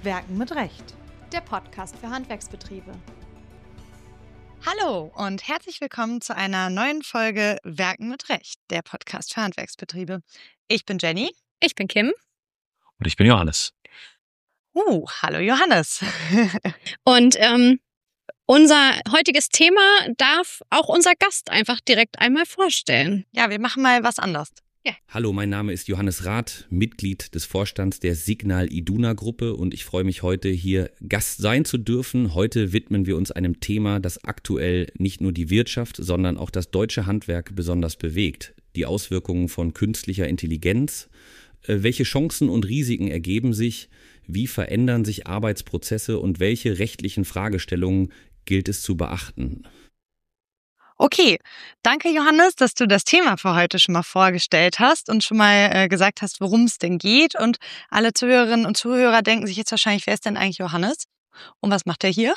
Werken mit Recht. Der Podcast für Handwerksbetriebe. Hallo und herzlich willkommen zu einer neuen Folge Werken mit Recht, der Podcast für Handwerksbetriebe. Ich bin Jenny. Ich bin Kim. Und ich bin Johannes. Hallo Johannes. Und unser heutiges Thema darf auch unser Gast einfach direkt einmal vorstellen. Ja, wir machen mal was anderes. Ja. Hallo, mein Name ist Johannes Rath, Mitglied des Vorstands der Signal Iduna Gruppe und ich freue mich heute hier Gast sein zu dürfen. Heute widmen wir uns einem Thema, das aktuell nicht nur die Wirtschaft, sondern auch das deutsche Handwerk besonders bewegt. Die Auswirkungen von künstlicher Intelligenz. Welche Chancen und Risiken ergeben sich? Wie verändern sich Arbeitsprozesse und welche rechtlichen Fragestellungen gilt es zu beachten? Okay, danke Johannes, dass du das Thema für heute schon mal vorgestellt hast und schon mal gesagt hast, worum es denn geht. Und alle Zuhörerinnen und Zuhörer denken sich jetzt wahrscheinlich, wer ist denn eigentlich Johannes? Und was macht er hier?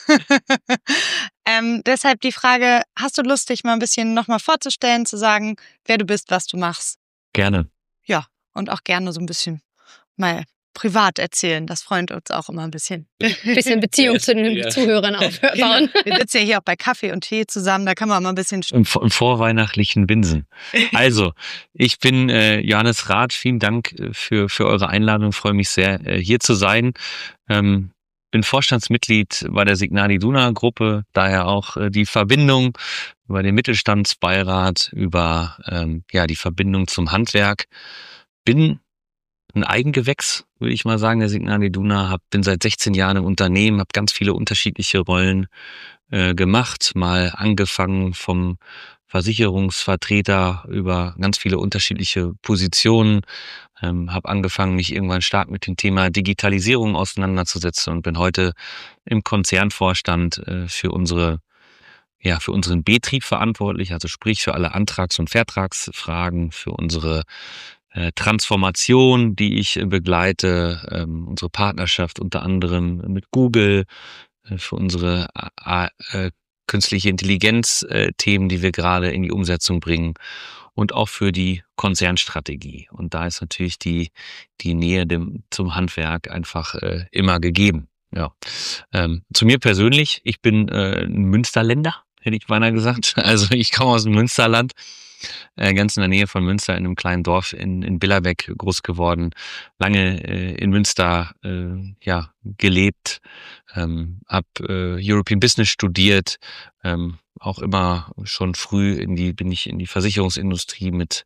Deshalb die Frage, hast du Lust, dich mal ein bisschen nochmal vorzustellen, zu sagen, wer du bist, was du machst? Gerne. Ja, und auch gerne so ein bisschen mal privat erzählen. Das freut uns auch immer ein bisschen. Bisschen Beziehung zu den Zuhörern aufbauen. Wir sitzen ja hier auch bei Kaffee und Tee zusammen, da kann man mal ein bisschen... Im vorweihnachtlichen Winsen. Also, ich bin Johannes Rath. Vielen Dank für eure Einladung. Ich freue mich sehr, hier zu sein. Bin Vorstandsmitglied bei der Signal Iduna Gruppe, daher auch die Verbindung über den Mittelstandsbeirat, über die Verbindung zum Handwerk. Bin ein Eigengewächs, würde ich mal sagen, der Signal Iduna. Bin seit 16 Jahren im Unternehmen, habe ganz viele unterschiedliche Rollen gemacht. Mal angefangen vom Versicherungsvertreter über ganz viele unterschiedliche Positionen. Habe angefangen, mich irgendwann stark mit dem Thema Digitalisierung auseinanderzusetzen und bin heute im Konzernvorstand für unseren Betrieb verantwortlich, also sprich für alle Antrags- und Vertragsfragen, für unsere Transformation, die ich begleite, unsere Partnerschaft unter anderem mit Google, für unsere künstliche Intelligenz-Themen, die wir gerade in die Umsetzung bringen und auch für die Konzernstrategie. Und da ist natürlich die Nähe zum Handwerk einfach immer gegeben. Ja. Zu mir persönlich, ich bin ein Münsterländer, hätte ich beinahe gesagt. Also ich komme aus dem Münsterland. Ganz in der Nähe von Münster in einem kleinen Dorf in Billerbeck groß geworden, lange in Münster glebt, habe European Business studiert, auch immer schon früh bin ich in die Versicherungsindustrie mit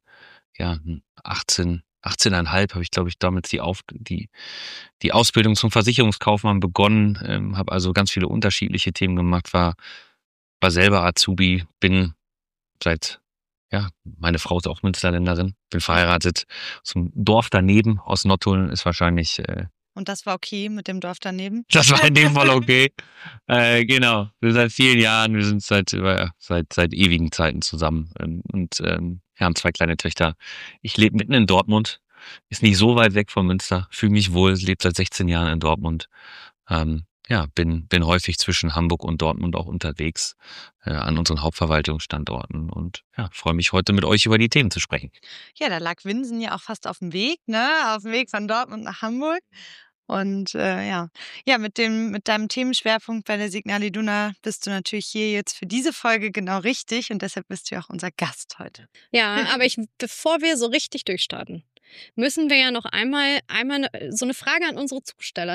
18,5 habe ich, glaube ich, damals die Ausbildung zum Versicherungskaufmann begonnen, habe also ganz viele unterschiedliche Themen gemacht, war selber Azubi, bin meine Frau ist auch Münsterländerin, bin verheiratet zum Dorf daneben aus Nottuln, ist wahrscheinlich... Und das war okay mit dem Dorf daneben? Das war in dem Fall okay. Genau, wir sind seit vielen Jahren, wir sind seit ewigen Zeiten zusammen und haben 2 kleine Töchter. Ich lebe mitten in Dortmund, ist nicht so weit weg von Münster, fühle mich wohl, lebe seit 16 Jahren in Dortmund. Bin häufig zwischen Hamburg und Dortmund auch unterwegs an unseren Hauptverwaltungsstandorten und freue mich heute mit euch über die Themen zu sprechen. Ja, da lag Winsen ja auch fast auf dem Weg, ne? Auf dem Weg von Dortmund nach Hamburg. Und mit deinem Themenschwerpunkt bei der Signal Iduna bist du natürlich hier jetzt für diese Folge genau richtig und deshalb bist du auch unser Gast heute. Ja, aber bevor wir so richtig durchstarten, müssen wir ja noch einmal so eine Frage an unsere Zusteller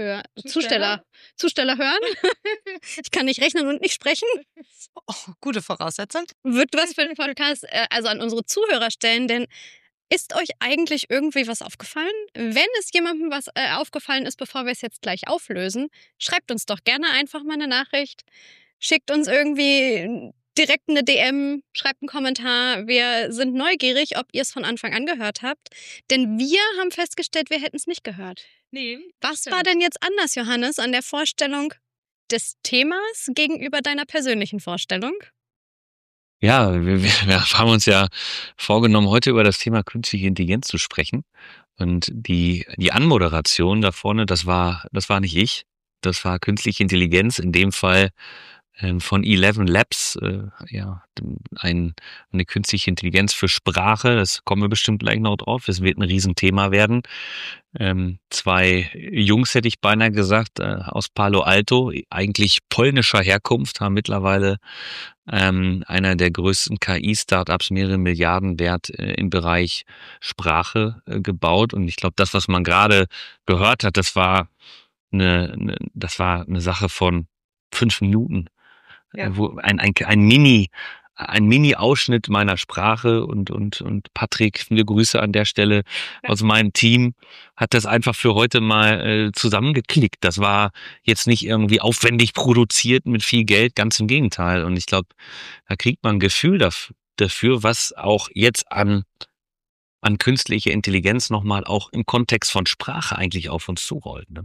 hören. Ich kann nicht rechnen und nicht sprechen. Oh, gute Voraussetzung. Wird was für den Podcast, also an unsere Zuhörer stellen, denn ist euch eigentlich irgendwie was aufgefallen? Wenn es jemandem was aufgefallen ist, bevor wir es jetzt gleich auflösen, schreibt uns doch gerne einfach mal eine Nachricht. Schickt uns irgendwie direkt eine DM, schreibt einen Kommentar. Wir sind neugierig, ob ihr es von Anfang an gehört habt. Denn wir haben festgestellt, wir hätten es nicht gehört. Nee. Was war denn jetzt anders, Johannes, an der Vorstellung des Themas gegenüber deiner persönlichen Vorstellung? Ja, wir haben uns ja vorgenommen, heute über das Thema künstliche Intelligenz zu sprechen. Und die Anmoderation da vorne, das war nicht ich. Das war künstliche Intelligenz, in dem Fall von 11 Labs, eine künstliche Intelligenz für Sprache. Das kommen wir bestimmt gleich noch drauf. Es wird ein Riesenthema werden. 2 Jungs, hätte ich beinahe gesagt, aus Palo Alto, eigentlich polnischer Herkunft, haben mittlerweile einer der größten KI-Startups, mehrere Milliarden wert, im Bereich Sprache gebaut. Und ich glaube, das, was man gerade gehört hat, das war eine Sache von 5 Minuten, wo ein Mini-Ausschnitt meiner Sprache und Patrick, viele Grüße an der Stelle aus meinem Team, hat das einfach für heute mal zusammengeklickt. Das war jetzt nicht irgendwie aufwendig produziert mit viel Geld, ganz im Gegenteil. Und ich glaube, da kriegt man ein Gefühl dafür, was auch jetzt an künstliche Intelligenz nochmal auch im Kontext von Sprache eigentlich auf uns zurollt. Ne?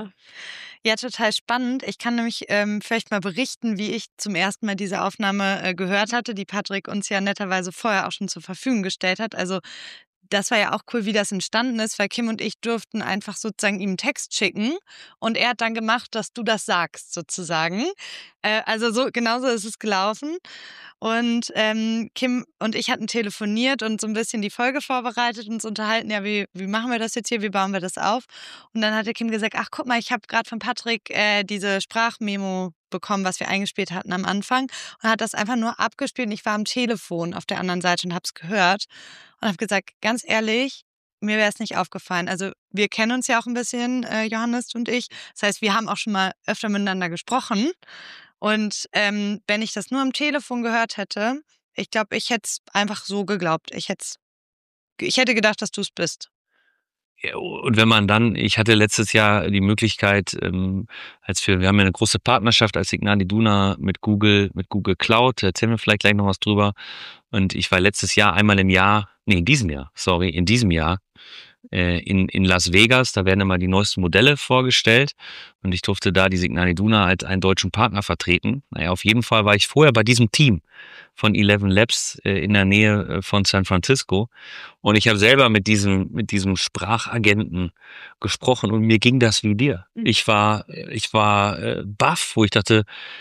Ja, total spannend. Ich kann nämlich vielleicht mal berichten, wie ich zum ersten Mal diese Aufnahme gehört hatte, die Patrick uns ja netterweise vorher auch schon zur Verfügung gestellt hat. Also das war ja auch cool, wie das entstanden ist, weil Kim und ich durften einfach sozusagen ihm einen Text schicken und er hat dann gemacht, dass du das sagst sozusagen. Also so genauso ist es gelaufen. Und Kim und ich hatten telefoniert und so ein bisschen die Folge vorbereitet und uns unterhalten, ja, wie machen wir das jetzt hier, wie bauen wir das auf? Und dann hatte Kim gesagt, ach guck mal, ich habe gerade von Patrick diese Sprachmemo bekommen, was wir eingespielt hatten am Anfang und hat das einfach nur abgespielt und ich war am Telefon auf der anderen Seite und habe es gehört und habe gesagt, ganz ehrlich, mir wäre es nicht aufgefallen. Also wir kennen uns ja auch ein bisschen, Johannes und ich. Das heißt, wir haben auch schon mal öfter miteinander gesprochen. Und wenn ich das nur am Telefon gehört hätte, ich glaube, ich hätte es einfach so geglaubt. Ich hätte gedacht, dass du es bist. Ja, und wenn man dann, ich hatte letztes Jahr die Möglichkeit, wir haben ja eine große Partnerschaft als Signal Iduna mit Google Cloud, da erzählen wir vielleicht gleich noch was drüber. Und ich war letztes Jahr in diesem Jahr in Las Vegas, da werden immer die neuesten Modelle vorgestellt und ich durfte da die Signal Iduna als einen deutschen Partner vertreten. Naja, auf jeden Fall war ich vorher bei diesem Team von 11 Labs in der Nähe von San Francisco und ich habe selber mit diesem Sprachagenten gesprochen und mir ging das wie dir. Ich war baff, wo ich dachte,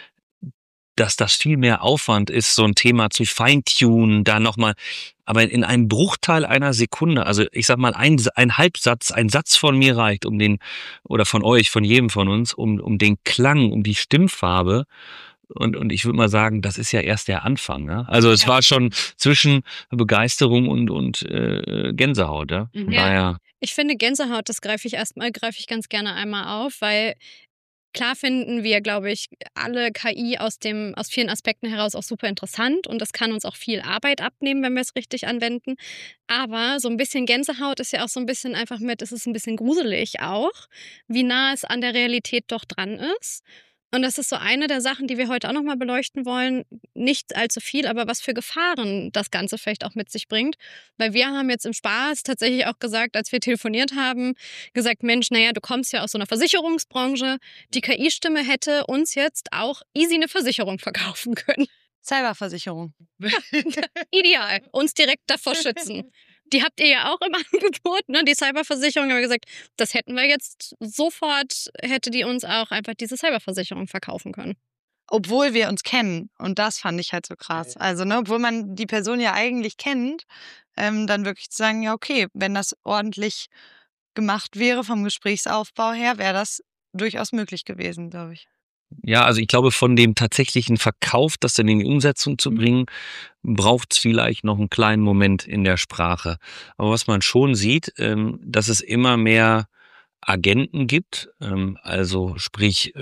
dass das viel mehr Aufwand ist, so ein Thema zu feintunen, da nochmal, aber in einem Bruchteil einer Sekunde, also ich sag mal, ein Halbsatz, ein Satz von mir reicht, von euch, von jedem von uns, um den Klang, um die Stimmfarbe. Und ich würde mal sagen, das ist ja erst der Anfang. Ne? Also es war schon zwischen Begeisterung und Gänsehaut. Ja? Ja. Ich finde Gänsehaut, das greife ich ganz gerne einmal auf, weil klar finden wir, glaube ich, alle KI aus vielen Aspekten heraus auch super interessant und das kann uns auch viel Arbeit abnehmen, wenn wir es richtig anwenden. Aber so ein bisschen Gänsehaut ist ja auch so ein bisschen einfach es ist ein bisschen gruselig auch, wie nah es an der Realität doch dran ist. Und das ist so eine der Sachen, die wir heute auch nochmal beleuchten wollen. Nicht allzu viel, aber was für Gefahren das Ganze vielleicht auch mit sich bringt. Weil wir haben jetzt im Spaß tatsächlich auch gesagt, als wir telefoniert haben, gesagt, Mensch, naja, du kommst ja aus so einer Versicherungsbranche. Die KI-Stimme hätte uns jetzt auch easy eine Versicherung verkaufen können. Cyberversicherung. Ja, ideal. Uns direkt davor schützen. Die habt ihr ja auch im Angebot, ne? Die Cyberversicherung, haben wir gesagt, das hätten wir jetzt sofort, hätte die uns auch einfach diese Cyberversicherung verkaufen können. Obwohl wir uns kennen. Und das fand ich halt so krass. Also, ne, obwohl man die Person ja eigentlich kennt, dann wirklich zu sagen, ja, okay, wenn das ordentlich gemacht wäre vom Gesprächsaufbau her, wäre das durchaus möglich gewesen, glaube ich. Ja, also ich glaube, von dem tatsächlichen Verkauf, das dann in die Umsetzung zu bringen, braucht es vielleicht noch einen kleinen Moment in der Sprache. Aber was man schon sieht, dass es immer mehr Agenten gibt, also sprich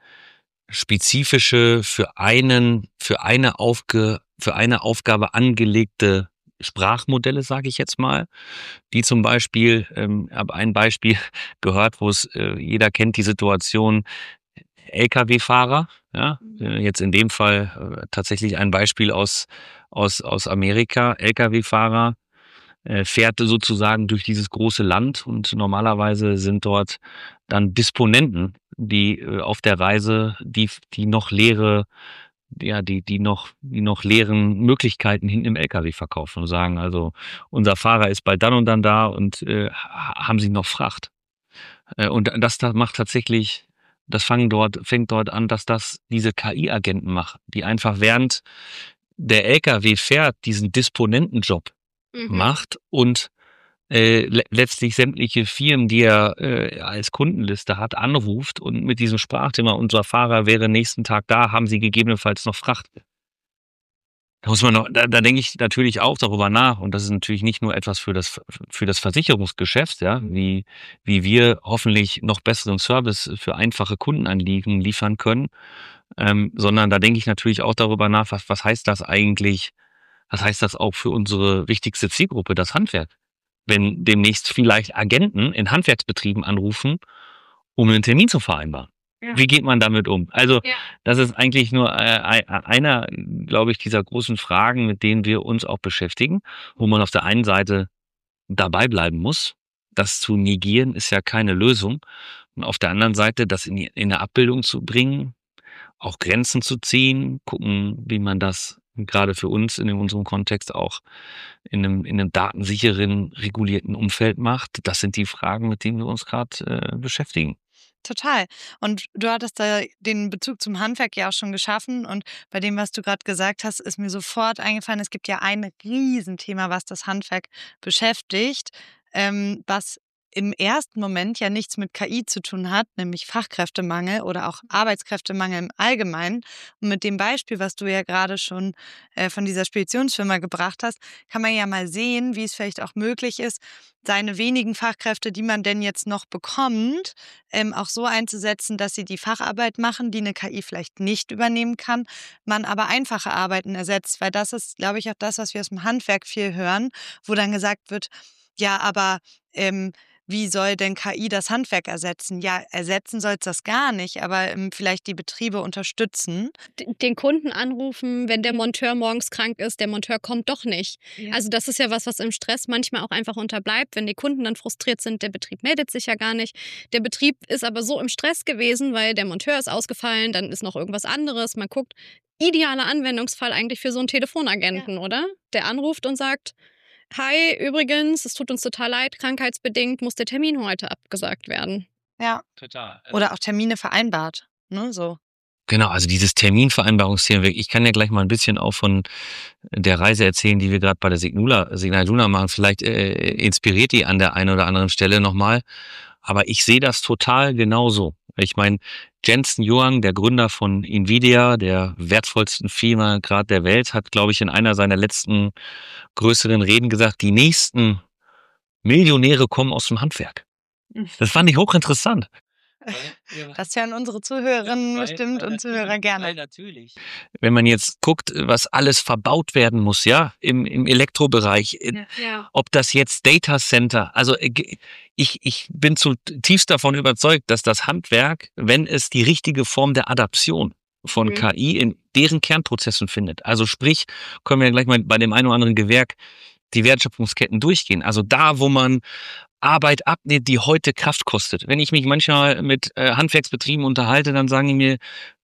spezifische für eine Aufgabe angelegte Sprachmodelle, sage ich jetzt mal, die zum Beispiel, habe ein Beispiel gehört, wo es jeder kennt die Situation, Lkw-Fahrer, ja, jetzt in dem Fall tatsächlich ein Beispiel aus Amerika. Lkw-Fahrer fährt sozusagen durch dieses große Land und normalerweise sind dort dann Disponenten, die auf der Reise die noch leeren Möglichkeiten hinten im LKW verkaufen und sagen, also unser Fahrer ist bald dann und dann da und haben Sie noch Fracht? Und das macht tatsächlich das fängt dort an, dass das diese KI-Agenten machen, die einfach während der LKW fährt, diesen Disponentenjob macht und letztlich sämtliche Firmen, die er als Kundenliste hat, anruft und mit diesem Sprachthema, unser Fahrer wäre nächsten Tag da, haben Sie gegebenenfalls noch Fracht? Da muss man da denke ich natürlich auch darüber nach. Und das ist natürlich nicht nur etwas für das Versicherungsgeschäft, ja, wie wir hoffentlich noch besseren Service für einfache Kundenanliegen liefern können, sondern da denke ich natürlich auch darüber nach, was heißt das eigentlich, was heißt das auch für unsere wichtigste Zielgruppe, das Handwerk? Wenn demnächst vielleicht Agenten in Handwerksbetrieben anrufen, um einen Termin zu vereinbaren. Ja. Wie geht man damit um? Also das ist eigentlich nur einer, glaube ich, dieser großen Fragen, mit denen wir uns auch beschäftigen, wo man auf der einen Seite dabei bleiben muss. Das zu negieren ist ja keine Lösung. Und auf der anderen Seite, das in eine Abbildung zu bringen, auch Grenzen zu ziehen, gucken, wie man das gerade für uns in unserem Kontext auch in einem datensicheren, regulierten Umfeld macht. Das sind die Fragen, mit denen wir uns gerade beschäftigen. Total. Und du hattest da den Bezug zum Handwerk ja auch schon geschaffen. Und bei dem, was du gerade gesagt hast, ist mir sofort eingefallen, es gibt ja ein Riesenthema, was das Handwerk beschäftigt, was im ersten Moment ja nichts mit KI zu tun hat, nämlich Fachkräftemangel oder auch Arbeitskräftemangel im Allgemeinen. Und mit dem Beispiel, was du ja gerade schon von dieser Speditionsfirma gebracht hast, kann man ja mal sehen, wie es vielleicht auch möglich ist, seine wenigen Fachkräfte, die man denn jetzt noch bekommt, auch so einzusetzen, dass sie die Facharbeit machen, die eine KI vielleicht nicht übernehmen kann, man aber einfache Arbeiten ersetzt. Weil das ist, glaube ich, auch das, was wir aus dem Handwerk viel hören, wo dann gesagt wird, ja, aber wie soll denn KI das Handwerk ersetzen? Ja, ersetzen soll es das gar nicht, aber vielleicht die Betriebe unterstützen. Den Kunden anrufen, wenn der Monteur morgens krank ist, der Monteur kommt doch nicht. Ja. Also das ist ja was im Stress manchmal auch einfach unterbleibt. Wenn die Kunden dann frustriert sind, der Betrieb meldet sich ja gar nicht. Der Betrieb ist aber so im Stress gewesen, weil der Monteur ist ausgefallen, dann ist noch irgendwas anderes. Man guckt, idealer Anwendungsfall eigentlich für so einen Telefonagenten, oder? Der anruft und sagt, hi, übrigens, es tut uns total leid, krankheitsbedingt muss der Termin heute abgesagt werden. Ja, total. Oder auch Termine vereinbart, ne, so. Genau, also dieses Terminvereinbarungsthema, ich kann ja gleich mal ein bisschen auch von der Reise erzählen, die wir gerade bei der Signal Iduna machen. Vielleicht inspiriert die an der einen oder anderen Stelle nochmal. Aber ich sehe das total genauso. Ich meine, Jensen Huang, der Gründer von Nvidia, der wertvollsten Firma gerade der Welt, hat, glaube ich, in einer seiner letzten größeren Reden gesagt, die nächsten Millionäre kommen aus dem Handwerk. Das fand ich hochinteressant. Das hören unsere Zuhörerinnen bestimmt und Zuhörer gerne. Weil natürlich. Wenn man jetzt guckt, was alles verbaut werden muss, ja, im Elektrobereich, ob das jetzt Data Center, also ich bin zutiefst davon überzeugt, dass das Handwerk, wenn es die richtige Form der Adaption von KI in deren Kernprozessen findet, also sprich, können wir gleich mal bei dem einen oder anderen Gewerk die Wertschöpfungsketten durchgehen. Also da, wo man Arbeit abnimmt, die heute Kraft kostet. Wenn ich mich manchmal mit Handwerksbetrieben unterhalte, dann sagen die mir,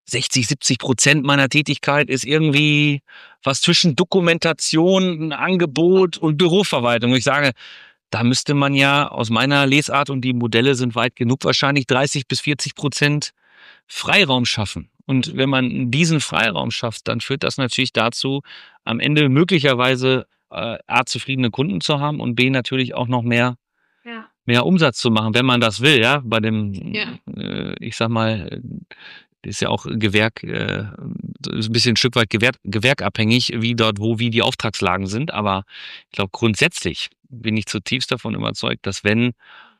60-70% meiner Tätigkeit ist irgendwie was zwischen Dokumentation, Angebot und Büroverwaltung. Ich sage, da müsste man ja aus meiner Lesart, und die Modelle sind weit genug, wahrscheinlich 30-40% Freiraum schaffen. Und wenn man diesen Freiraum schafft, dann führt das natürlich dazu, am Ende möglicherweise A, zufriedene Kunden zu haben und B, natürlich auch noch mehr Umsatz zu machen, wenn man das will, ja, bei dem, ich sag mal, ist ja auch Gewerk, ist ein bisschen ein Stück weit gewerkabhängig, wie die Auftragslagen sind, aber ich glaube, grundsätzlich bin ich zutiefst davon überzeugt, dass wenn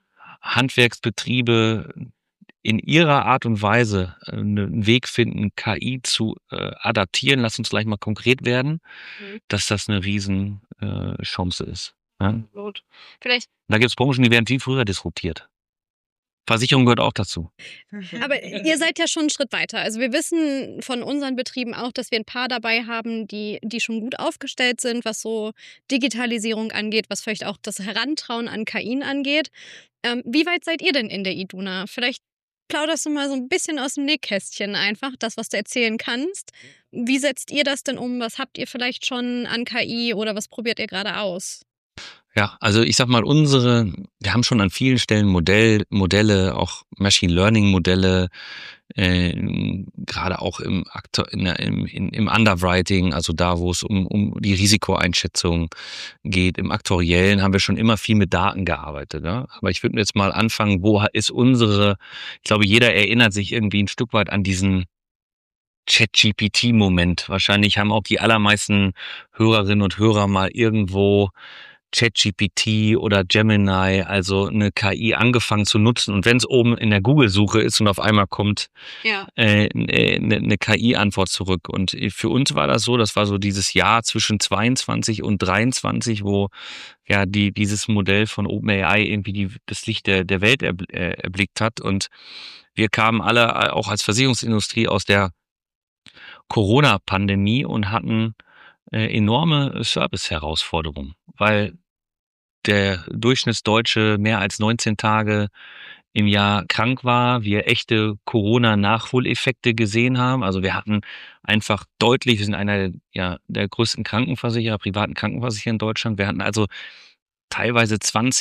Handwerksbetriebe in ihrer Art und Weise einen Weg finden, KI zu adaptieren, lass uns gleich mal konkret werden, dass das eine riesen Chance ist. Ja? Gut. Vielleicht. Da gibt es Branchen, die werden viel früher disruptiert. Versicherung gehört auch dazu. Aber ihr seid ja schon einen Schritt weiter. Also wir wissen von unseren Betrieben auch, dass wir ein paar dabei haben, die schon gut aufgestellt sind, was so Digitalisierung angeht, was vielleicht auch das Herantrauen an KI angeht. Wie weit seid ihr denn in der Iduna? Vielleicht plauderst du mal so ein bisschen aus dem Nähkästchen einfach, das, was du erzählen kannst. Wie setzt ihr das denn um? Was habt ihr vielleicht schon an KI oder was probiert ihr gerade aus? Ja, also ich sag mal, wir haben schon an vielen Stellen Modelle, auch Machine Learning Modelle, gerade auch im Underwriting, also da, wo es um die Risikoeinschätzung geht. Im Aktuariellen haben wir schon immer viel mit Daten gearbeitet. Ne? Aber ich würde jetzt mal anfangen, ich glaube, jeder erinnert sich irgendwie ein Stück weit an diesen ChatGPT-Moment. Wahrscheinlich haben auch die allermeisten Hörerinnen und Hörer mal irgendwo ChatGPT oder Gemini, also eine KI, angefangen zu nutzen. Und wenn es oben in der Google-Suche ist und auf einmal kommt eine KI-Antwort zurück. Und für uns war das war so dieses Jahr zwischen 22 und 23, wo ja dieses Modell von OpenAI irgendwie das Licht der Welt erblickt hat. Und wir kamen alle auch als Versicherungsindustrie aus der Corona-Pandemie und hatten enorme Service-Herausforderungen, weil der Durchschnittsdeutsche mehr als 19 Tage im Jahr krank war, wir echte Corona-Nachholeffekte gesehen haben. Also wir hatten einfach wir sind einer der größten privaten Krankenversicherer in Deutschland. Wir hatten also teilweise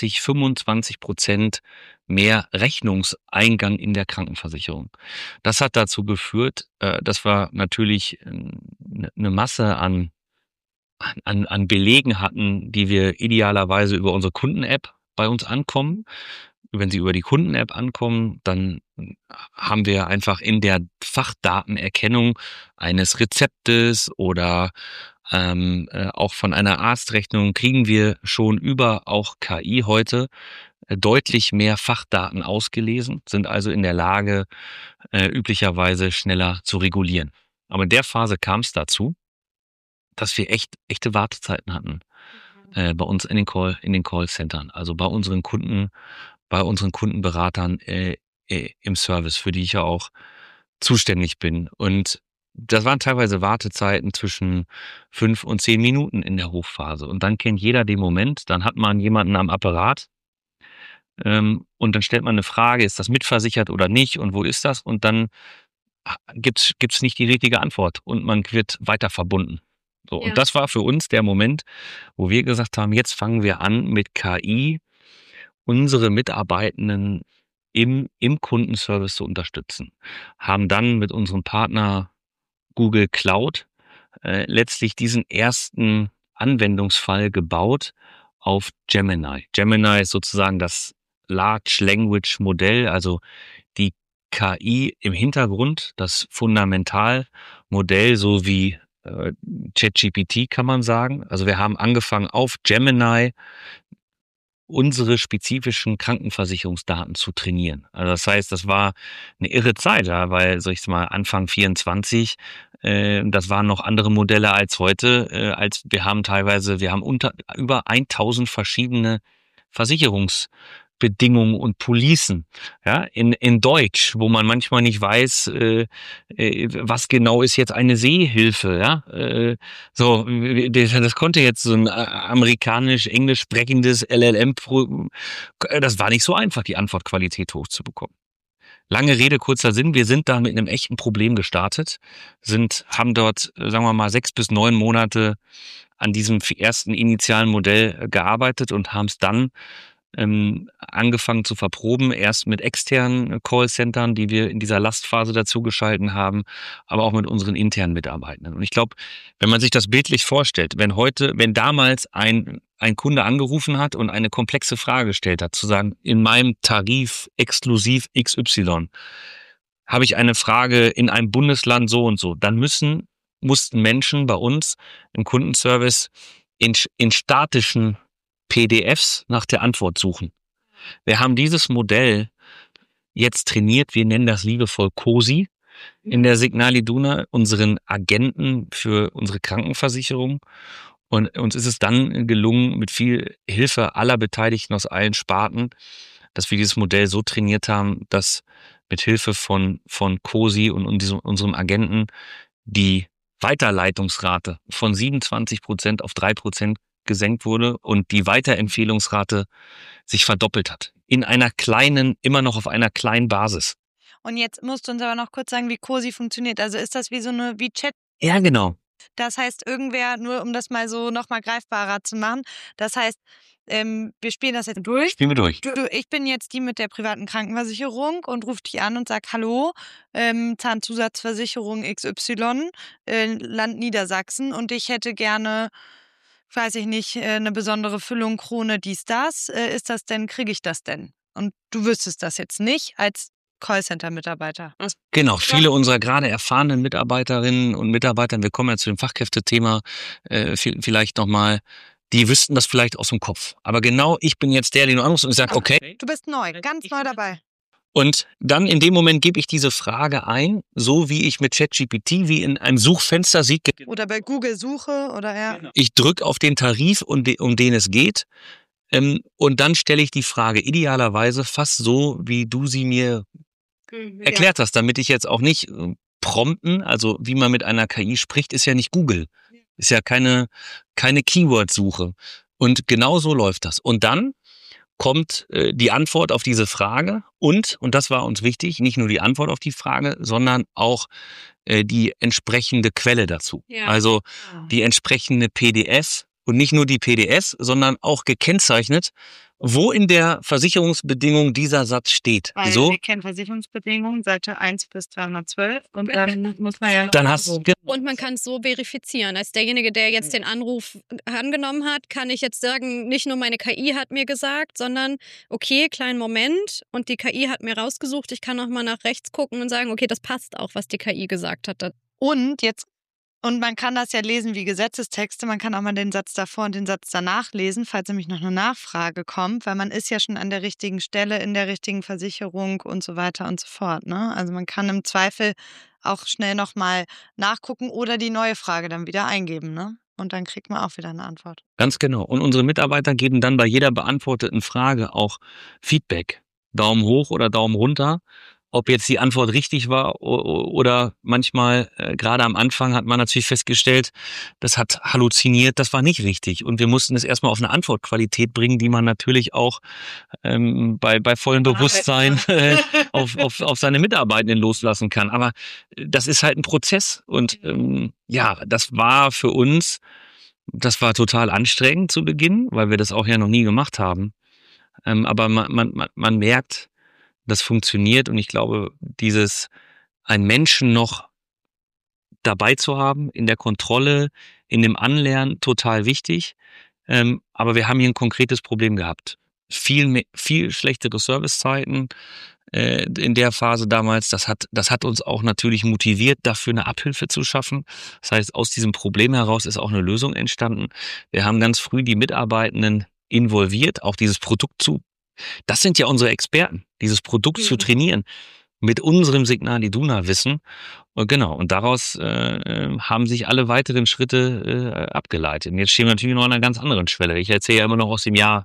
25% mehr Rechnungseingang in der Krankenversicherung. Das hat dazu geführt, dass wir natürlich eine Masse an Belegen hatten, die wir idealerweise über unsere Kunden-App bei uns ankommen. Wenn sie über die Kunden-App ankommen, dann haben wir einfach in der Fachdatenerkennung eines Rezeptes oder auch von einer Arztrechnung kriegen wir schon über auch KI heute deutlich mehr Fachdaten ausgelesen, sind also in der Lage, üblicherweise schneller zu regulieren. Aber in der Phase kam es dazu, dass wir echte Wartezeiten hatten bei uns in den Callcentern, also bei unseren Kundenberatern im Service, für die ich ja auch zuständig bin. Und das waren teilweise Wartezeiten zwischen 5 und 10 Minuten in der Hochphase. Und dann kennt jeder den Moment, dann hat man jemanden am Apparat und dann stellt man eine Frage, ist das mitversichert oder nicht und wo ist das? Und dann gibt's nicht die richtige Antwort und man wird weiter verbunden. So, und das war für uns der Moment, wo wir gesagt haben, jetzt fangen wir an mit KI unsere Mitarbeitenden im Kundenservice zu unterstützen. Haben dann mit unserem Partner Google Cloud letztlich diesen ersten Anwendungsfall gebaut auf Gemini. Gemini ist sozusagen das Large Language Modell, also die KI im Hintergrund, das Fundamentalmodell, so wie ChatGPT kann man sagen. Also wir haben angefangen auf Gemini unsere spezifischen Krankenversicherungsdaten zu trainieren. Also das heißt, das war eine irre Zeit, ja, weil, sag ich mal, Anfang 24, das waren noch andere Modelle als heute, als wir haben über 1000 verschiedene Versicherungsbedingungen und Policen, ja, in Deutsch, wo man manchmal nicht weiß, was genau ist jetzt eine Seehilfe, ja, das konnte jetzt so ein amerikanisch-englisch sprechendes LLM, das war nicht so einfach, die Antwortqualität hochzubekommen. Lange Rede, kurzer Sinn, wir sind da mit einem echten Problem gestartet, haben dort, sagen wir mal, 6 bis 9 Monate an diesem ersten initialen Modell gearbeitet und haben es dann angefangen zu verproben, erst mit externen Callcentern, die wir in dieser Lastphase dazugeschalten haben, aber auch mit unseren internen Mitarbeitenden. Und ich glaube, wenn man sich das bildlich vorstellt, wenn damals ein Kunde angerufen hat und eine komplexe Frage gestellt hat, zu sagen, in meinem Tarif exklusiv XY habe ich eine Frage in einem Bundesland so und so, dann mussten Menschen bei uns im Kundenservice in statischen PDFs nach der Antwort suchen. Wir haben dieses Modell jetzt trainiert, wir nennen das liebevoll COSI in der Signal Iduna, unseren Agenten für unsere Krankenversicherung. Und uns ist es dann gelungen, mit viel Hilfe aller Beteiligten aus allen Sparten, dass wir dieses Modell so trainiert haben, dass mit Hilfe von COSI und unserem Agenten die Weiterleitungsrate von 27% auf 3% gesenkt wurde und die Weiterempfehlungsrate sich verdoppelt hat. Immer noch auf einer kleinen Basis. Und jetzt musst du uns aber noch kurz sagen, wie COSI funktioniert. Also ist das wie Chat? Ja, genau. Das heißt, irgendwer, nur um das mal so nochmal greifbarer zu machen, das heißt, wir spielen das jetzt durch. Spielen wir durch. Ich bin jetzt die mit der privaten Krankenversicherung und rufe dich an und sag, hallo, Zahnzusatzversicherung XY, Land Niedersachsen, und ich hätte gerne, weiß ich nicht, eine besondere Füllung, Krone, dies, das. Ist das denn, kriege ich das denn? Und du wüsstest das jetzt nicht als Callcenter-Mitarbeiter. Genau, viele unserer gerade erfahrenen Mitarbeiterinnen und Mitarbeiter, wir kommen ja zu dem Fachkräftethema vielleicht nochmal, die wüssten das vielleicht aus dem Kopf. Aber genau, ich bin jetzt der, den du anrufst und sagt, okay. Du bist neu, ganz neu dabei. Und dann in dem Moment gebe ich diese Frage ein, so wie ich mit ChatGPT, wie in einem Suchfenster sieht. Oder bei Google Suche oder ja. Ich drücke auf den Tarif, um den es geht. Und dann stelle ich die Frage idealerweise fast so, wie du sie mir erklärt hast, damit ich jetzt auch nicht prompten, also wie man mit einer KI spricht, ist ja nicht Google. Ist ja keine Keyword-Suche. Und genau so läuft das. Und dann kommt die Antwort auf diese Frage und das war uns wichtig, nicht nur die Antwort auf die Frage, sondern auch die entsprechende Quelle dazu. Ja. Also die entsprechende PDF und nicht nur die PDF, sondern auch gekennzeichnet, wo in der Versicherungsbedingung dieser Satz steht. Weil so. Wir kennen Versicherungsbedingungen, Seite 1 bis 312 und dann muss man ja... Und man kann es so verifizieren. Als derjenige, der jetzt den Anruf angenommen hat, kann ich jetzt sagen, nicht nur meine KI hat mir gesagt, sondern okay, kleinen Moment und die KI hat mir rausgesucht, ich kann nochmal nach rechts gucken und sagen, okay, das passt auch, was die KI gesagt hat. Und man kann das ja lesen wie Gesetzestexte, man kann auch mal den Satz davor und den Satz danach lesen, falls nämlich noch eine Nachfrage kommt, weil man ist ja schon an der richtigen Stelle, in der richtigen Versicherung und so weiter und so fort. Ne? Also man kann im Zweifel auch schnell nochmal nachgucken oder die neue Frage dann wieder eingeben. Ne? Und dann kriegt man auch wieder eine Antwort. Ganz genau. Und unsere Mitarbeiter geben dann bei jeder beantworteten Frage auch Feedback. Daumen hoch oder Daumen runter. Ob jetzt die Antwort richtig war oder manchmal, gerade am Anfang hat man natürlich festgestellt, das hat halluziniert, das war nicht richtig. Und wir mussten es erstmal auf eine Antwortqualität bringen, die man natürlich auch bei vollem Bewusstsein auf seine Mitarbeitenden loslassen kann. Aber das ist halt ein Prozess. Und das war für uns, das war total anstrengend zu Beginn, weil wir das auch ja noch nie gemacht haben. Aber man merkt, das funktioniert, und ich glaube, einen Menschen noch dabei zu haben, in der Kontrolle, in dem Anlernen, total wichtig. Aber wir haben hier ein konkretes Problem gehabt. Viel schlechtere Servicezeiten in der Phase damals. Das hat uns auch natürlich motiviert, dafür eine Abhilfe zu schaffen. Das heißt, aus diesem Problem heraus ist auch eine Lösung entstanden. Wir haben ganz früh die Mitarbeitenden involviert, auch dieses Produkt das sind ja unsere Experten, dieses Produkt zu trainieren mit unserem Signal Iduna-Wissen. Und genau, und daraus haben sich alle weiteren Schritte abgeleitet. Und jetzt stehen wir natürlich noch an einer ganz anderen Schwelle. Ich erzähle ja immer noch aus dem Jahr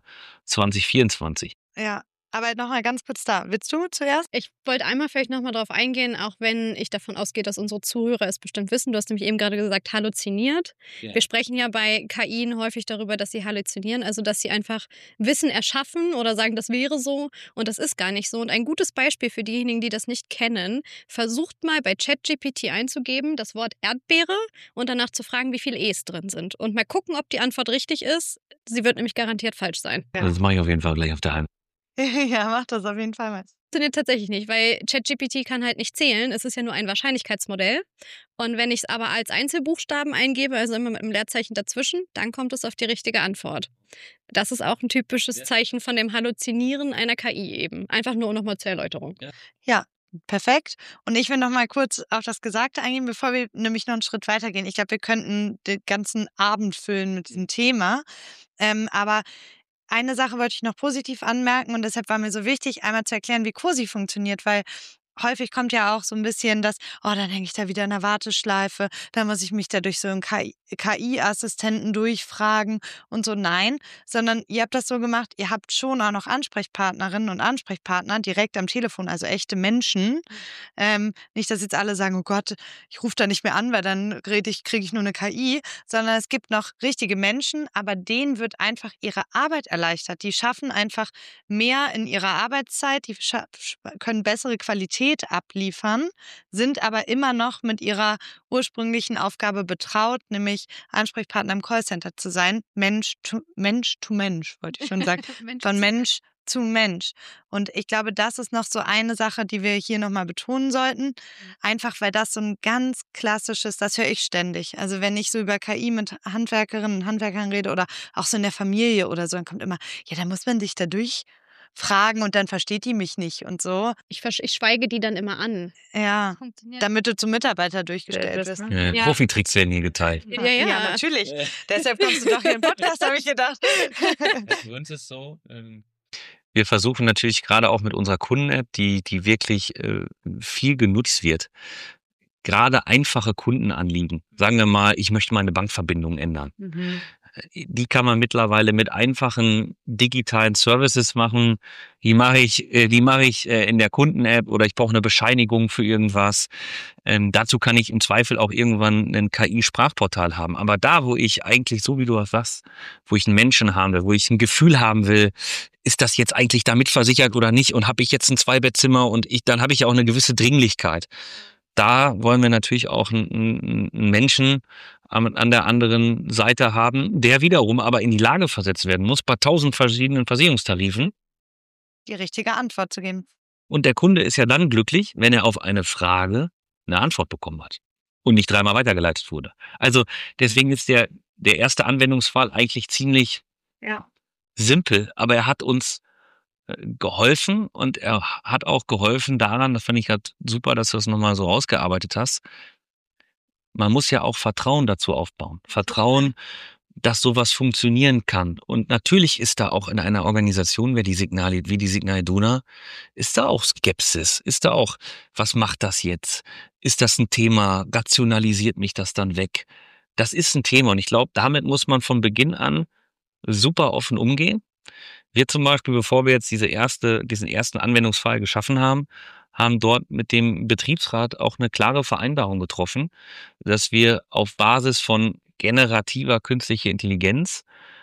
2024. Ja. Aber nochmal ganz kurz da. Willst du zuerst? Ich wollte einmal vielleicht nochmal drauf eingehen, auch wenn ich davon ausgehe, dass unsere Zuhörer es bestimmt wissen. Du hast nämlich eben gerade gesagt, halluziniert. Ja. Wir sprechen ja bei KIen häufig darüber, dass sie halluzinieren, also dass sie einfach Wissen erschaffen oder sagen, das wäre so und das ist gar nicht so. Und ein gutes Beispiel für diejenigen, die das nicht kennen, versucht mal bei ChatGPT einzugeben, das Wort Erdbeere und danach zu fragen, wie viele E's drin sind. Und mal gucken, ob die Antwort richtig ist. Sie wird nämlich garantiert falsch sein. Ja. Das mache ich auf jeden Fall gleich auf der Hand. Ja, mach das auf jeden Fall mal. Funktioniert tatsächlich nicht, weil ChatGPT kann halt nicht zählen. Es ist ja nur ein Wahrscheinlichkeitsmodell. Und wenn ich es aber als Einzelbuchstaben eingebe, also immer mit einem Leerzeichen dazwischen, dann kommt es auf die richtige Antwort. Das ist auch ein typisches Zeichen von dem Halluzinieren einer KI eben. Einfach nur nochmal zur Erläuterung. Ja. Perfekt. Und ich will noch mal kurz auf das Gesagte eingehen, bevor wir nämlich noch einen Schritt weitergehen. Ich glaube, wir könnten den ganzen Abend füllen mit diesem Thema. Aber eine Sache wollte ich noch positiv anmerken und deshalb war mir so wichtig, einmal zu erklären, wie COSI funktioniert, weil häufig kommt ja auch so ein bisschen das, dann hänge ich da wieder in der Warteschleife, dann muss ich mich da durch so einen KI-Assistenten durchfragen und so. Nein, sondern ihr habt das so gemacht, ihr habt schon auch noch Ansprechpartnerinnen und Ansprechpartner direkt am Telefon, also echte Menschen. Nicht, dass jetzt alle sagen, oh Gott, ich rufe da nicht mehr an, weil dann kriege ich nur eine KI, sondern es gibt noch richtige Menschen, aber denen wird einfach ihre Arbeit erleichtert. Die schaffen einfach mehr in ihrer Arbeitszeit, die können bessere Qualität Qualität abliefern, sind aber immer noch mit ihrer ursprünglichen Aufgabe betraut, nämlich Ansprechpartner im Callcenter zu sein. Mensch to Mensch, wollte ich schon sagen. Von Mensch zu Mensch. Und ich glaube, das ist noch so eine Sache, die wir hier nochmal betonen sollten. Einfach, weil das so ein ganz klassisches, das höre ich ständig. Also wenn ich so über KI mit Handwerkerinnen und Handwerkern rede oder auch so in der Familie oder so, dann kommt immer, ja, da muss man dich da durchfragen und dann versteht die mich nicht und so. Ich schweige die dann immer an. Ja, Funktioniert. damit du zum Mitarbeiter durchgestellt wirst. Ja. Profitricks werden hier geteilt. Ja. Natürlich. Deshalb kommst du doch hier im Podcast, habe ich gedacht. Für uns ist so, wir versuchen natürlich gerade auch mit unserer Kunden-App, die wirklich viel genutzt wird, gerade einfache Kundenanliegen. Sagen wir mal, ich möchte meine Bankverbindung ändern. Die kann man mittlerweile mit einfachen digitalen Services machen. Die mache ich in der Kunden-App oder ich brauche eine Bescheinigung für irgendwas. Dazu kann ich im Zweifel auch irgendwann ein KI-Sprachportal haben. Aber da, wo ich eigentlich, so wie du sagst, wo ich einen Menschen haben will, wo ich ein Gefühl haben will, ist das jetzt eigentlich damit versichert oder nicht? Und habe ich jetzt ein Zweibettzimmer und dann habe ich ja auch eine gewisse Dringlichkeit. Da wollen wir natürlich auch einen Menschen an der anderen Seite haben, der wiederum aber in die Lage versetzt werden muss, bei 1000 verschiedenen Versicherungstarifen Die richtige Antwort zu geben. Und der Kunde ist ja dann glücklich, wenn er auf eine Frage eine Antwort bekommen hat und nicht 3-mal weitergeleitet wurde. Also deswegen ist der erste Anwendungsfall eigentlich ziemlich simpel, aber er hat uns geholfen und er hat auch geholfen daran, das fand ich gerade super, dass du das nochmal so rausgearbeitet hast. Man muss ja auch Vertrauen dazu aufbauen. Vertrauen, dass sowas funktionieren kann. Und natürlich ist da auch in einer Organisation wie die Signal Iduna, ist da auch Skepsis. Ist da auch, was macht das jetzt? Ist das ein Thema? Rationalisiert mich das dann weg? Das ist ein Thema und ich glaube, damit muss man von Beginn an super offen umgehen. Wir zum Beispiel, bevor wir jetzt diesen ersten Anwendungsfall geschaffen haben dort mit dem Betriebsrat auch eine klare Vereinbarung getroffen, dass wir auf Basis von generativer künstlicher Intelligenz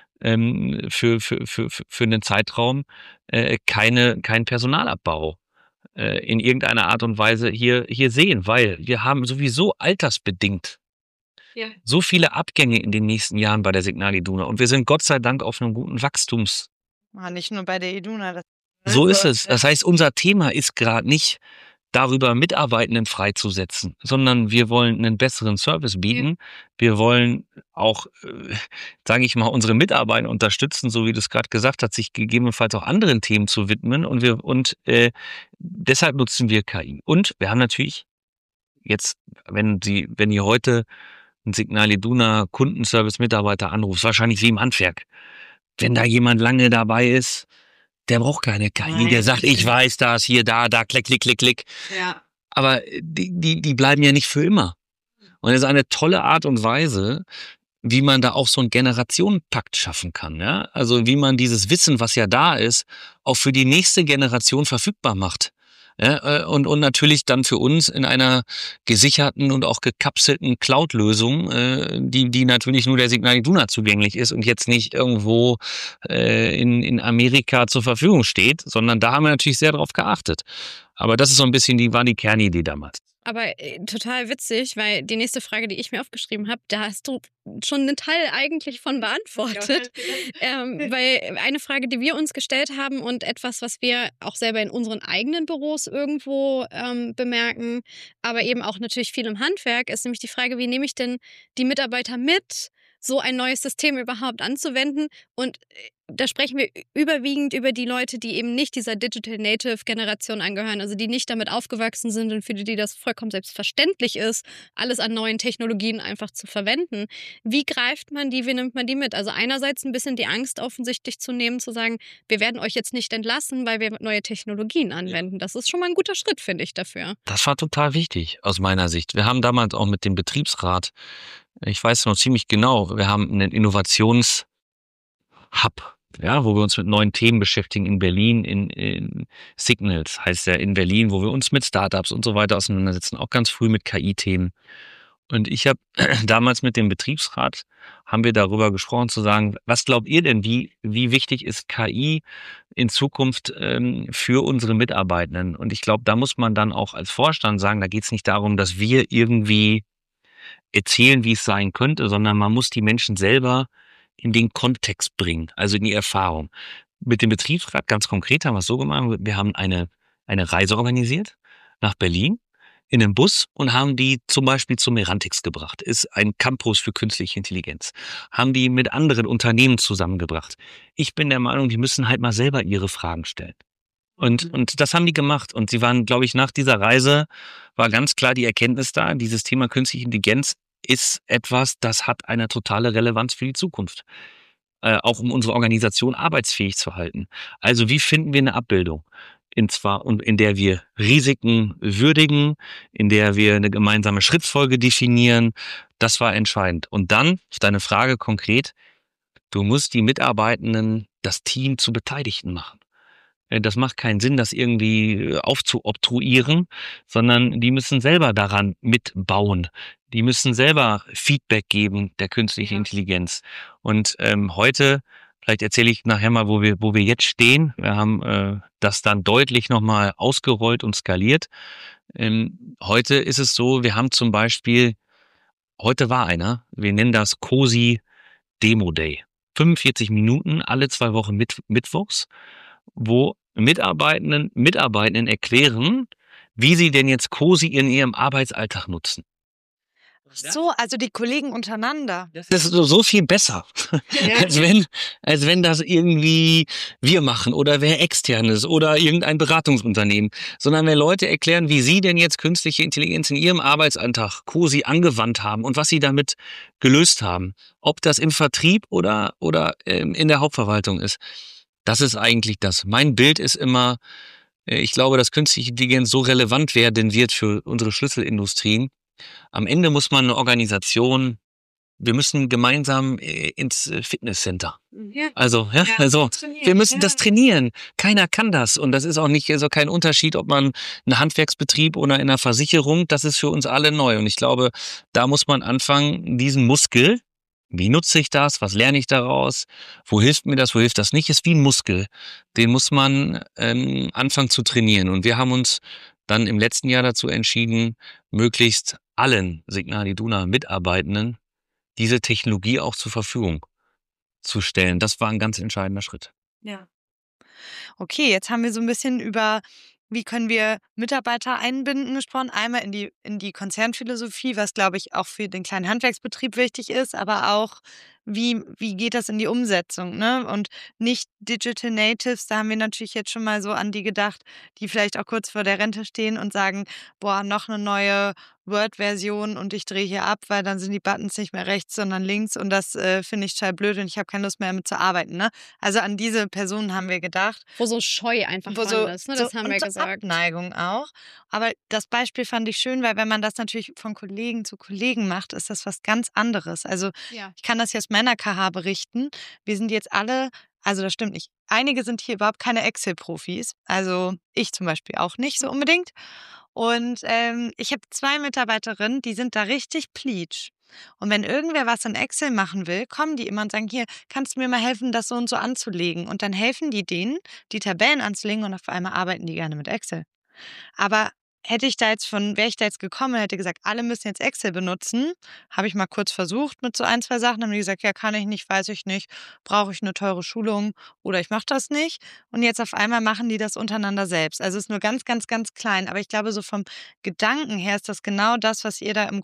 für einen Zeitraum keinen Personalabbau in irgendeiner Art und Weise hier sehen, weil wir haben sowieso altersbedingt so viele Abgänge in den nächsten Jahren bei der Signal Iduna und wir sind Gott sei Dank auf einem guten Nicht nur bei der Iduna. So ist es. Das heißt, unser Thema ist gerade nicht darüber Mitarbeitenden freizusetzen, sondern wir wollen einen besseren Service bieten. Wir wollen auch, sage ich mal, unsere Mitarbeiter unterstützen, so wie du es gerade gesagt hast, sich gegebenenfalls auch anderen Themen zu widmen. Und deshalb nutzen wir KI. Und wir haben natürlich jetzt, wenn ihr heute einen Signal Iduna Kundenservice-Mitarbeiter anruft, wahrscheinlich wie im Handwerk. Wenn da jemand lange dabei ist, der braucht keine KI, der sagt, ich weiß das, hier, da, klick, klick, klick, klick. Ja. Aber die bleiben ja nicht für immer. Und das ist eine tolle Art und Weise, wie man da auch so einen Generationenpakt schaffen kann. Ja? Also wie man dieses Wissen, was ja da ist, auch für die nächste Generation verfügbar macht. Ja, und natürlich dann für uns in einer gesicherten und auch gekapselten Cloud-Lösung, die natürlich nur der Signal Iduna zugänglich ist und jetzt nicht irgendwo in Amerika zur Verfügung steht, sondern da haben wir natürlich sehr drauf geachtet. Aber das ist so ein bisschen war die Kernidee damals. Aber total witzig, weil die nächste Frage, die ich mir aufgeschrieben habe, da hast du schon einen Teil eigentlich von beantwortet. Weil eine Frage, die wir uns gestellt haben und etwas, was wir auch selber in unseren eigenen Büros irgendwo bemerken, aber eben auch natürlich viel im Handwerk, ist nämlich die Frage, wie nehme ich denn die Mitarbeiter mit, so ein neues System überhaupt anzuwenden? Und da sprechen wir überwiegend über die Leute, die eben nicht dieser Digital Native Generation angehören, also die nicht damit aufgewachsen sind und für die das vollkommen selbstverständlich ist, alles an neuen Technologien einfach zu verwenden. Wie greift man die, wie nimmt man die mit? Also einerseits ein bisschen die Angst offensichtlich zu nehmen, zu sagen, wir werden euch jetzt nicht entlassen, weil wir neue Technologien anwenden. Das ist schon mal ein guter Schritt, finde ich, dafür. Das war total wichtig aus meiner Sicht. Wir haben damals auch mit dem Betriebsrat, ich weiß noch ziemlich genau, wir haben einen Innovationshub, ja, wo wir uns mit neuen Themen beschäftigen in Berlin, in Signals heißt ja in Berlin, wo wir uns mit Startups und so weiter auseinandersetzen, auch ganz früh mit KI-Themen. Und ich habe damals mit dem Betriebsrat, haben wir darüber gesprochen, zu sagen, was glaubt ihr denn, wie wichtig ist KI in Zukunft für unsere Mitarbeitenden? Und ich glaube, da muss man dann auch als Vorstand sagen, da geht es nicht darum, dass wir irgendwie erzählen, wie es sein könnte, sondern man muss die Menschen selber in den Kontext bringen, also in die Erfahrung. Mit dem Betriebsrat ganz konkret haben wir es so gemacht, wir haben eine Reise organisiert nach Berlin in einem Bus und haben die zum Beispiel zum Merantix gebracht. Ist ein Campus für künstliche Intelligenz. Haben die mit anderen Unternehmen zusammengebracht. Ich bin der Meinung, die müssen halt mal selber ihre Fragen stellen. Und das haben die gemacht. Und sie waren, glaube ich, nach dieser Reise war ganz klar die Erkenntnis da, dieses Thema künstliche Intelligenz ist etwas, das hat eine totale Relevanz für die Zukunft. Auch um unsere Organisation arbeitsfähig zu halten. Also wie finden wir eine Abbildung? In der wir Risiken würdigen, in der wir eine gemeinsame Schrittfolge definieren. Das war entscheidend. Und dann, auf deine Frage konkret, du musst die Mitarbeitenden, das Team zu Beteiligten machen. Das macht keinen Sinn, das irgendwie aufzuobtruieren, sondern die müssen selber daran mitbauen. Die müssen selber Feedback geben der künstlichen Intelligenz. Und heute, vielleicht erzähle ich nachher mal, wo wir jetzt stehen. Wir haben das dann deutlich nochmal ausgerollt und skaliert. Heute ist es so, wir haben zum Beispiel, heute war einer, wir nennen das COSI Demo Day. 45 Minuten, alle 2 Wochen mittwochs, wo Mitarbeitenden erklären, wie sie denn jetzt COSI in ihrem Arbeitsalltag nutzen. So, also die Kollegen untereinander. Das ist so viel besser, als wenn das irgendwie wir machen oder wer externes oder irgendein Beratungsunternehmen, sondern wenn Leute erklären, wie sie denn jetzt künstliche Intelligenz in ihrem Arbeitsantrag COSI angewandt haben und was sie damit gelöst haben, ob das im Vertrieb oder in der Hauptverwaltung ist. Das ist eigentlich das. Mein Bild ist immer, ich glaube, dass künstliche Intelligenz so relevant werden wird für unsere Schlüsselindustrien. Am Ende muss man eine Organisation, wir müssen gemeinsam ins Fitnesscenter. Ja. Also wir müssen das trainieren. Keiner kann das. Und das ist auch nicht so kein Unterschied, ob man einen Handwerksbetrieb oder in einer Versicherung, das ist für uns alle neu. Und ich glaube, da muss man anfangen, diesen Muskel, wie nutze ich das? Was lerne ich daraus? Wo hilft mir das? Wo hilft das nicht? Ist wie ein Muskel. Den muss man anfangen zu trainieren. Und wir haben uns dann im letzten Jahr dazu entschieden, möglichst allen Signal Iduna Mitarbeitenden diese Technologie auch zur Verfügung zu stellen. Das war ein ganz entscheidender Schritt. Ja. Okay, jetzt haben wir so ein bisschen über, wie können wir Mitarbeiter einbinden gesprochen. Einmal in die Konzernphilosophie, was, glaube ich, auch für den kleinen Handwerksbetrieb wichtig ist, aber auch, wie geht das in die Umsetzung, ne? Und nicht Digital Natives, da haben wir natürlich jetzt schon mal so an die gedacht, die vielleicht auch kurz vor der Rente stehen und sagen, boah, noch eine neue Word-Version und ich drehe hier ab, weil dann sind die Buttons nicht mehr rechts, sondern links und das finde ich total blöd und ich habe keine Lust mehr damit zu arbeiten, ne? Also an diese Personen haben wir gedacht. Wo so Scheu einfach dran ist, ne? Das haben wir gesagt. Abneigung auch. Aber das Beispiel fand ich schön, weil wenn man das natürlich von Kollegen zu Kollegen macht, ist das was ganz anderes. Also ich kann das jetzt meiner KH berichten. Wir sind jetzt alle, also das stimmt nicht. Einige sind hier überhaupt keine Excel-Profis. Also ich zum Beispiel auch nicht so unbedingt. Und ich habe 2 Mitarbeiterinnen, die sind da richtig pleatsch. Und wenn irgendwer was in Excel machen will, kommen die immer und sagen, hier, kannst du mir mal helfen, das so und so anzulegen? Und dann helfen die denen, die Tabellen anzulegen und auf einmal arbeiten die gerne mit Excel. Aber wäre ich da jetzt gekommen und hätte gesagt, alle müssen jetzt Excel benutzen, habe ich mal kurz versucht mit so 1, 2 Sachen, haben die gesagt, ja, kann ich nicht, weiß ich nicht, brauche ich eine teure Schulung oder ich mache das nicht. Und jetzt auf einmal machen die das untereinander selbst. Also es ist nur ganz, ganz, ganz klein. Aber ich glaube, so vom Gedanken her ist das genau das, was ihr da im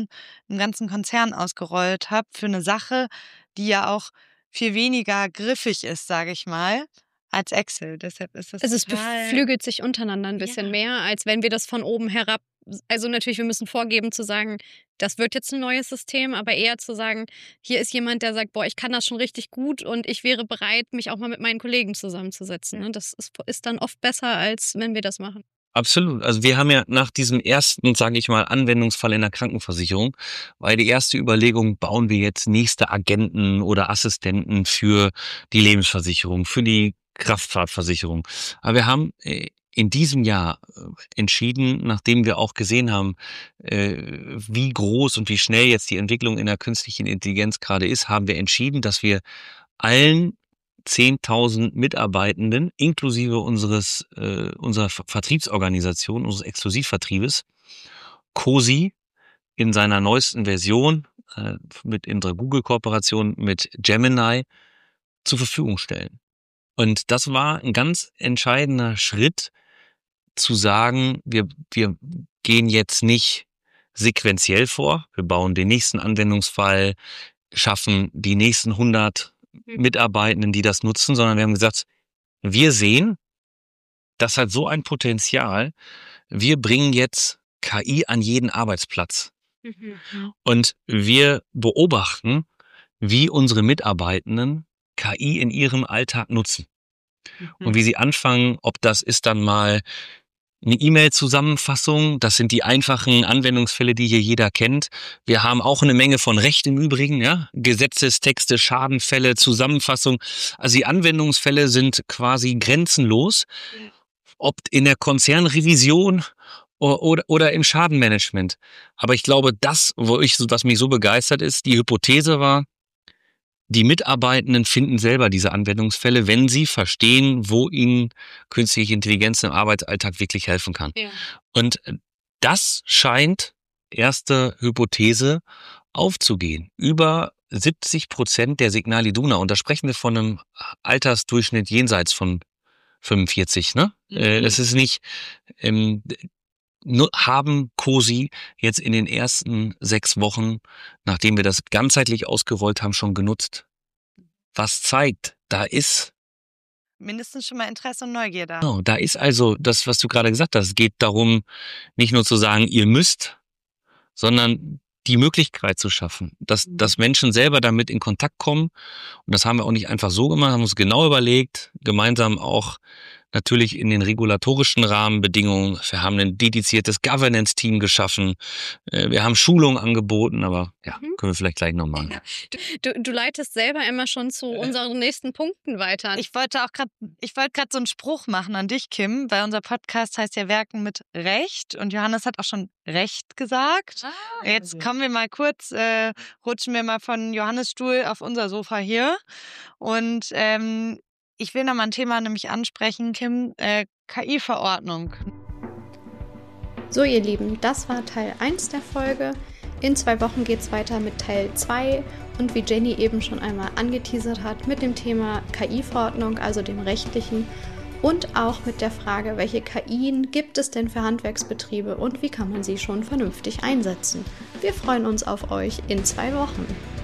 ganzen Konzern ausgerollt habt, für eine Sache, die ja auch viel weniger griffig ist, sage ich mal, als Excel. Deshalb ist das es beflügelt sich untereinander ein bisschen mehr, als wenn wir das von oben herab, also natürlich, wir müssen vorgeben zu sagen, das wird jetzt ein neues System, aber eher zu sagen, hier ist jemand, der sagt, boah, ich kann das schon richtig gut und ich wäre bereit, mich auch mal mit meinen Kollegen zusammenzusetzen. Ja. Das ist dann oft besser, als wenn wir das machen. Absolut. Also wir haben ja nach diesem ersten, sage ich mal, Anwendungsfall in der Krankenversicherung, weil die erste Überlegung, bauen wir jetzt nächste Agenten oder Assistenten für die Lebensversicherung, für die Kraftfahrtversicherung. Aber wir haben in diesem Jahr entschieden, nachdem wir auch gesehen haben, wie groß und wie schnell jetzt die Entwicklung in der künstlichen Intelligenz gerade ist, haben wir entschieden, dass wir allen 10.000 Mitarbeitenden inklusive unserer Vertriebsorganisation, unseres Exklusivvertriebes, COSI in seiner neuesten Version in der Google-Kooperation mit Gemini zur Verfügung stellen. Und das war ein ganz entscheidender Schritt, zu sagen, wir gehen jetzt nicht sequenziell vor, wir bauen den nächsten Anwendungsfall, schaffen die nächsten 100 Mitarbeitenden, die das nutzen, sondern wir haben gesagt, wir sehen, das hat so ein Potenzial, wir bringen jetzt KI an jeden Arbeitsplatz. Und wir beobachten, wie unsere Mitarbeitenden KI in ihrem Alltag nutzen. Und wie sie anfangen, ob das ist dann mal eine E-Mail-Zusammenfassung, das sind die einfachen Anwendungsfälle, die hier jeder kennt. Wir haben auch eine Menge von Recht im Übrigen, ja, Gesetzestexte, Schadenfälle, Zusammenfassung. Also die Anwendungsfälle sind quasi grenzenlos, ob in der Konzernrevision oder im Schadenmanagement. Aber ich glaube, was mich so begeistert ist, die Hypothese war, die Mitarbeitenden finden selber diese Anwendungsfälle, wenn sie verstehen, wo ihnen künstliche Intelligenz im Arbeitsalltag wirklich helfen kann. Ja. Und das scheint, erste Hypothese, aufzugehen. Über 70% der Signal Iduna, und da sprechen wir von einem Altersdurchschnitt jenseits von 45, ne? Das ist nicht, haben COSI jetzt in den ersten 6 Wochen, nachdem wir das ganzheitlich ausgerollt haben, schon genutzt. Was zeigt, da ist mindestens schon mal Interesse und Neugier da. Genau, da ist also das, was du gerade gesagt hast. Es geht darum, nicht nur zu sagen, ihr müsst, sondern die Möglichkeit zu schaffen, dass Menschen selber damit in Kontakt kommen. Und das haben wir auch nicht einfach so gemacht, haben uns genau überlegt, gemeinsam auch natürlich in den regulatorischen Rahmenbedingungen. Wir haben ein dediziertes Governance-Team geschaffen. Wir haben Schulungen angeboten, aber ja, können wir vielleicht gleich noch machen. Ja. Du leitest selber immer schon zu unseren nächsten Punkten weiter. Ich wollte gerade so einen Spruch machen an dich, Kim, weil unser Podcast heißt ja Werken mit Recht und Johannes hat auch schon Recht gesagt. Jetzt kommen wir mal kurz, rutschen wir mal von Johannes Stuhl auf unser Sofa hier und ich will noch mal ein Thema nämlich ansprechen, Kim, KI-Verordnung. So ihr Lieben, das war Teil 1 der Folge. In 2 Wochen geht es weiter mit Teil 2 und wie Jenny eben schon einmal angeteasert hat, mit dem Thema KI-Verordnung, also dem rechtlichen und auch mit der Frage, welche KIen gibt es denn für Handwerksbetriebe und wie kann man sie schon vernünftig einsetzen. Wir freuen uns auf euch in 2 Wochen.